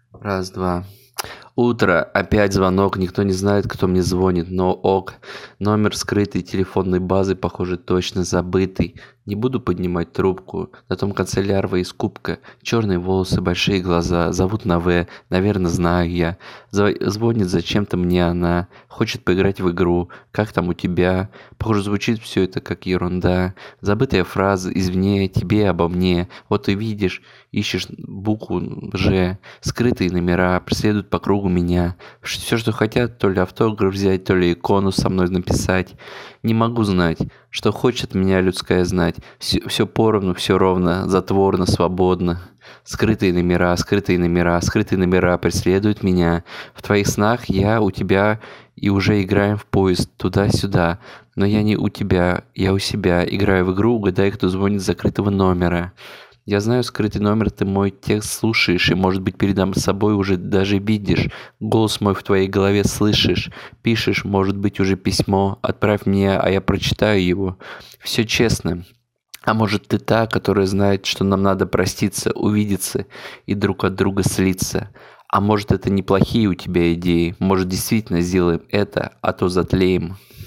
Раз, два. Утро, опять звонок, никто не знает, кто мне звонит, но ок. Номер скрытый, телефонной базы, похоже, точно забытый. Не буду поднимать трубку. На том конце лярва из кубка. Черные волосы, большие глаза. Зовут на В. Наверное, знаю я. Звонит зачем-то мне она. Хочет поиграть в игру. Как там у тебя? Похоже, звучит все это как ерунда. Забытая фраза извне, тебе, обо мне. Вот ты видишь, ищешь букву Ж. Скрытые номера преследуют по кругу меня. Все, что хотят, то ли автограф взять, то ли икону со мной написать. Не могу знать, что хочет меня людская знать. Все поровну, все ровно, затворно, свободно. Скрытые номера, скрытые номера, скрытые номера преследуют меня. В твоих снах я у тебя и уже играем в поезд туда-сюда. Но я не у тебя, я у себя. Играю в игру, угадай, кто звонит с закрытого номера. Я знаю скрытый номер, ты мой текст слушаешь, и, может быть, передо собой уже даже видишь. Голос мой в твоей голове слышишь. Пишешь, может быть, уже письмо. Отправь мне, а я прочитаю его. Все честно. А может, ты та, которая знает, что нам надо проститься, увидеться и друг от друга слиться. А может, это неплохие у тебя идеи. Может, действительно сделаем это, а то затлеем.